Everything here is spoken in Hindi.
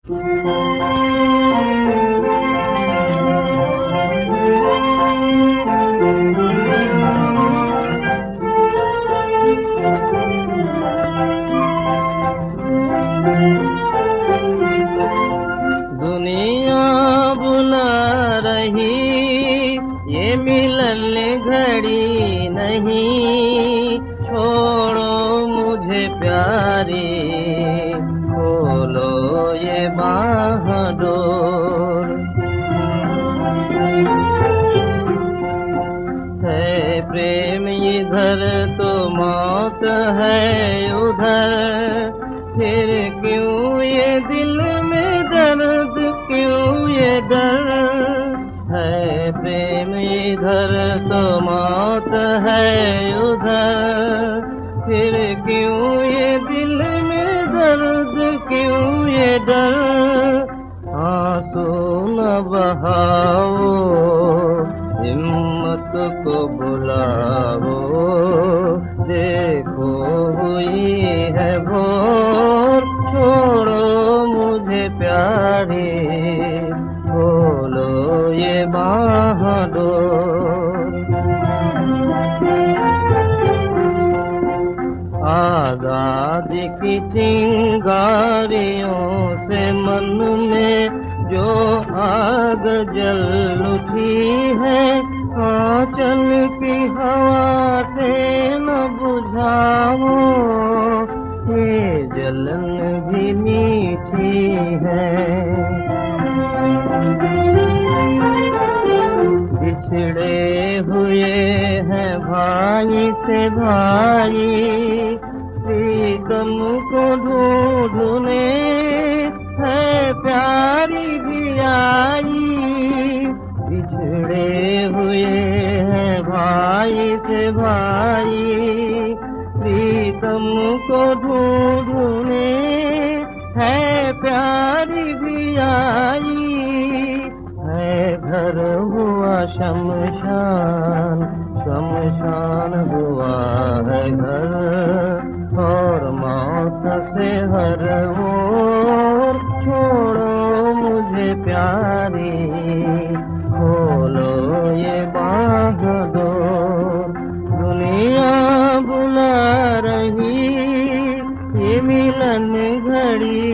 दुनिया बुला रही, ये मिलन घड़ी नहीं। छोड़ो मुझे प्यारी, खोलो ये बाह डोर। है प्रेम इधर तो मौत है उधर, फिर क्यों ये दिल में दर्द, क्यों ये डर। है प्रेम इधर तो मौत है उधर, फिर क्यों ये दिल में दर्द, क्यों ये डर। आंसू न बहाओ, हिम्मत को बुलाओ, देखो हुई है भोर। छोड़ो मुझे प्यारी, खोलो ये बाह डोर। आजादी की चिंगारियों से मन में जो आग जल उठी है, आंचल की हवा से न बुझाओ, ये जलन भी मीठी है। बिछड़े हुए हैं भाई से भाई, प्रीतम को ढूंढने है प्यारी भी आई। बिछड़े हुए हैं भाई से भाई, प्रीतम को ढूंढने है प्यारी भी आई। है घर हुआ शमशान, शमशान हुआ है घर, और मौत से हर ओर। छोड़ो मुझे प्यारी, खोलो ये बाह डोर। दुनिया बुला रही, ये मिलन घड़ी